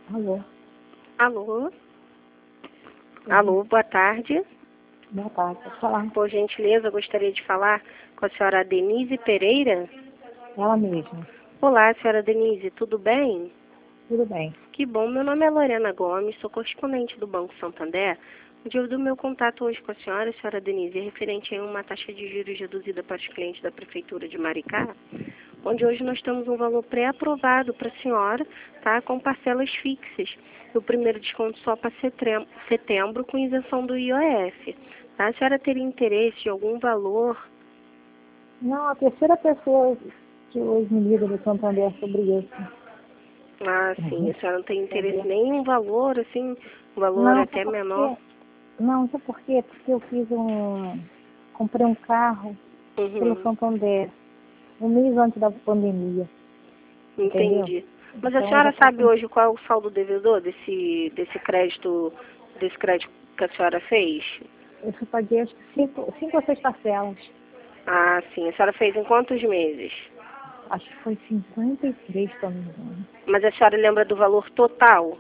Alô? Alô? Alô, boa tarde. Boa tarde, pode falar. Por gentileza, gostaria de falar com a senhora Denise Pereira. Ela mesma. Olá, senhora Denise, tudo bem? Tudo bem. Que bom, meu nome é Lorena Gomes, sou correspondente do Banco Santander. O motivo do meu contato hoje com a senhora Denise, é referente a uma taxa de juros reduzida para os clientes da Prefeitura de Maricá, onde hoje nós temos um valor pré-aprovado para a senhora, tá, com parcelas fixas. O primeiro desconto só para setembro, com isenção do IOF. Tá? A senhora teria interesse em algum valor? Não, a terceira pessoa que hoje me liga do Santander sobre isso. Ah, sim, a senhora não tem interesse em nenhum valor, assim, um valor Não, até sabe por menor? quê? Não, sabe por quê? Porque eu comprei um carro pelo Uhum, Santander, um mês antes da pandemia, entendeu? entendi. Mas a Então eu já senhora estou sabe com... hoje qual é o saldo devedor desse crédito que a senhora fez? Eu só paguei acho que cinco ou seis parcelas. Ah, sim, a senhora fez em quantos meses? Acho que foi 53, se eu não me engano. Mas a senhora lembra do valor total?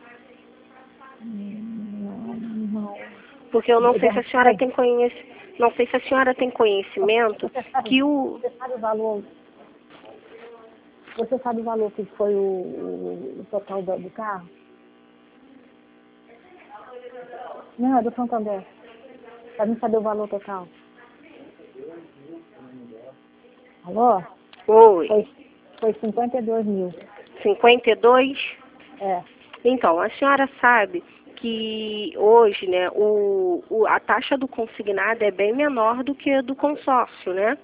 Não, não. Porque eu não sei se a senhora Peraí, tem não sei se a senhora tem conhecimento que o você sabe o valor? Você sabe o valor que foi o total do carro? Não, é do Santander. Para mim saber o valor total. Alô? Oi, Foi 52 mil. 52? É. Então, a senhora sabe que hoje, né, a taxa do consignado é bem menor do que a do consórcio, né?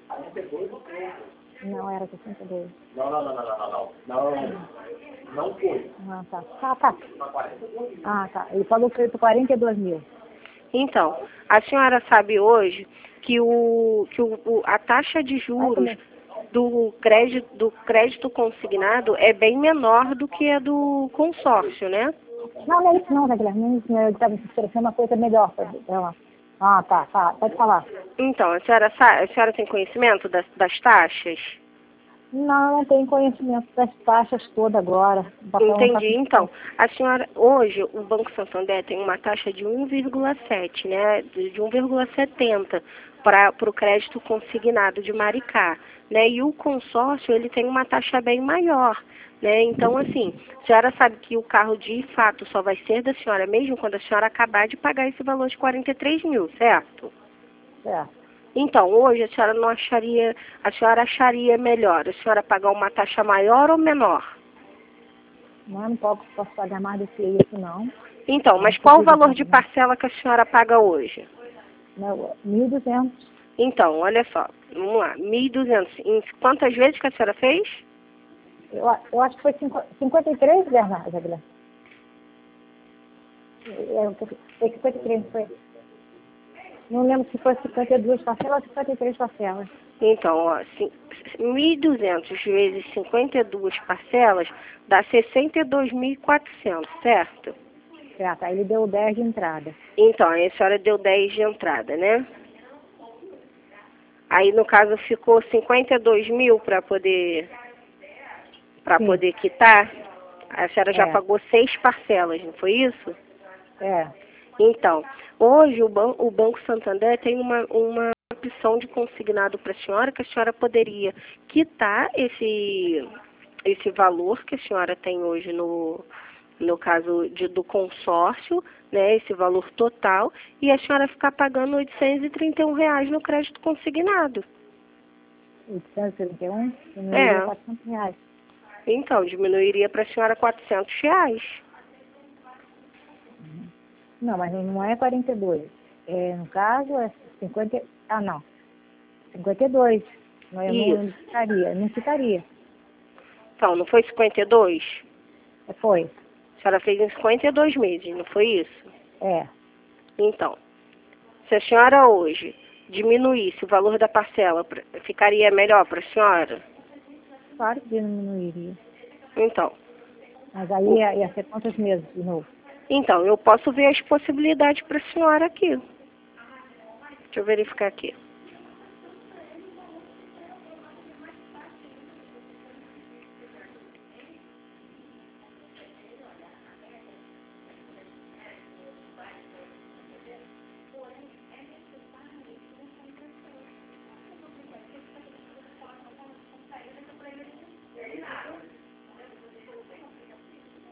Não, era 62. Não. Não foi. Ah, tá. Tá. Ah, tá. Ele falou que foi por 42 mil. Então, a senhora sabe hoje que a taxa de Aí juros começou. do crédito consignado é bem menor do que a do consórcio, né? Não é isso não, Zé Guilherme. Não é isso não. Eu estava me oferecendo uma coisa melhor para ela. Ah, tá. Pode falar. Então, a senhora tem conhecimento das taxas? Não tenho conhecimento das taxas todas agora. O papel não está Entendi. com... Então, a senhora, hoje, o Banco Santander tem uma taxa de 1,7, né? De 1,70 para o crédito consignado de Maricá, né? E o consórcio, ele tem uma taxa bem maior, né? Então, assim, a senhora sabe que o carro, de fato, só vai ser da senhora mesmo quando a senhora acabar de pagar esse valor de 43 mil, certo? Certo. Então, hoje, a senhora acharia melhor a senhora pagar uma taxa maior ou menor? Não posso pagar mais do que isso, não. Então, Eu não mas qual o preciso valor de tanto, não. parcela que a senhora paga hoje? Não, 1.200. Então, olha só, vamos lá, 1.200. Em quantas vezes que a senhora fez? Eu acho que foi 53, Bernardo, Guilherme. Foi 53, foi. Não lembro se foi 52 parcelas ou 53 parcelas. Então, ó, 1.200 vezes 52 parcelas dá 62.400, certo? Certo, aí ele deu 10 de entrada. Então, aí a senhora deu 10 de entrada, né? Aí, no caso, ficou 52 mil para Sim, poder quitar. A senhora já é, pagou 6 parcelas, não foi isso? é. Então, hoje o Banco Santander tem uma opção de consignado para a senhora, que a senhora poderia quitar esse valor que a senhora tem hoje no caso do consórcio, né, esse valor total, e a senhora ficar pagando R$ 831 no crédito consignado. 831, diminuiria É, R$ 400. então, diminuiria para a senhora R$ 400. Não, mas não é 42. É, no caso, é 50. Ah, não. 52. Não, eu não Isso. quitaria. Não quitaria. Então, não foi 52? Foi. A senhora fez em 52 meses, não foi isso? É. Então, se a senhora hoje diminuísse o valor da parcela, ficaria melhor para a senhora? Claro que diminuiria. Então, Mas aí o- ia ser quantos meses de novo? então, eu posso ver as possibilidades para a senhora aqui. Deixa eu verificar aqui.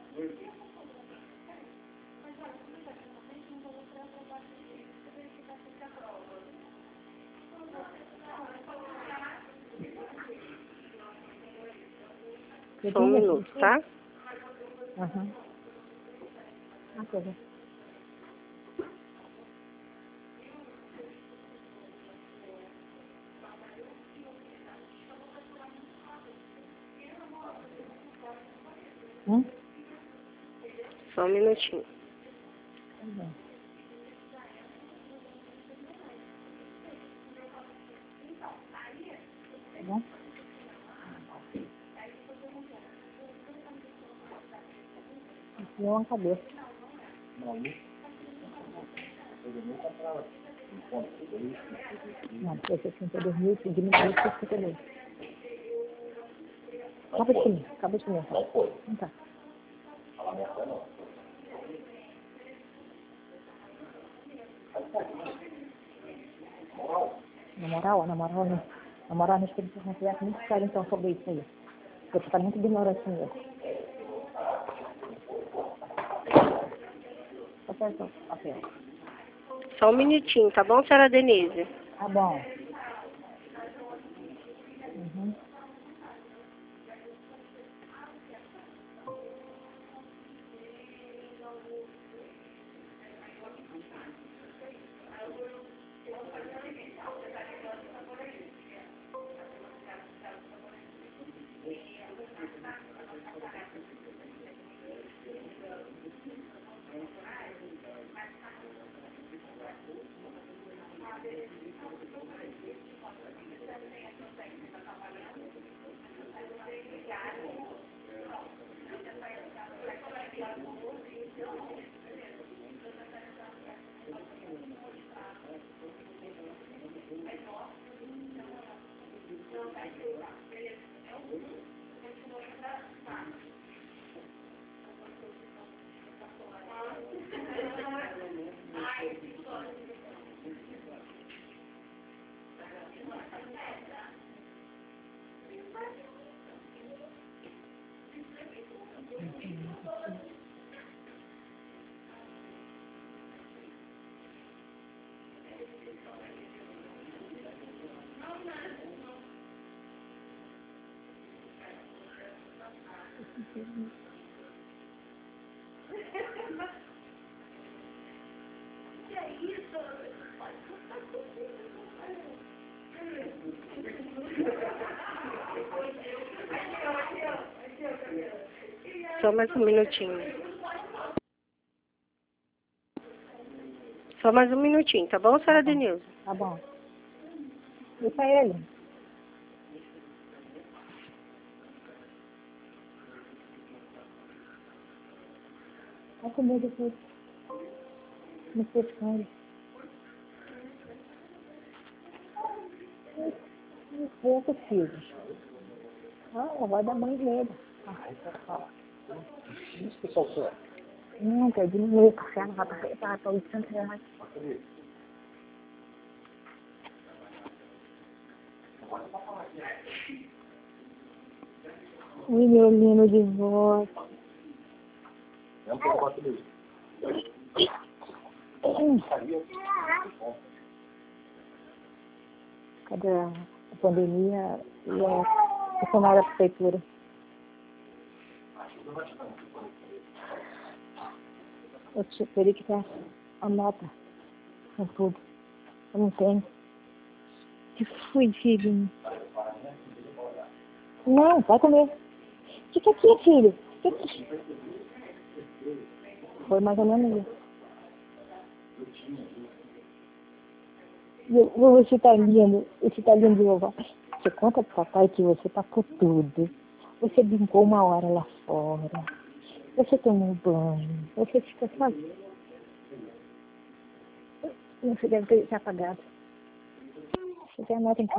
Só um minuto, tá? Aham. Ah, tá bom. Só um minutinho. Tá bom. Tá bom? Deu uma cabeça. Não, foi 62 mil, diminuiu para 62. Acaba de comer, acaba de comer. Não foi. Não tá. Fala minha fé, não. Na moral, né? Na moral, a gente tem que conversar muito sério então sobre isso aí. Porque você tá muito ignorante mesmo. Ok. Só um minutinho, tá bom, senhora Denise? Tá bom. Uhum. Só mais um minutinho. Só mais um minutinho, tá bom, senhora Denilson? Tá bom. E pra ele? Vai comer depois. Não sei com ele. Poucos filhos. Ah, vai dar mãe dele. Isso que soltou. Não, quer diminuir o café, não vai para 800 reais. Oi, meu lindo de volta. É um pouco baixo dele. Cadê a pandemia e a funcionária da prefeitura? Eu teria que ter a nota com tudo. Eu não tenho. Que foi, filho? Não, vai comer. Fica aqui, filho. Fica aqui. Foi mais ou menos isso. Você tá lindo de vovó. Você conta pro papai que você passou tudo. Você brincou uma hora lá fora. Você tomou banho. Você ficou sozinho. Você deve ter se apagado. Você tem a nota em casa.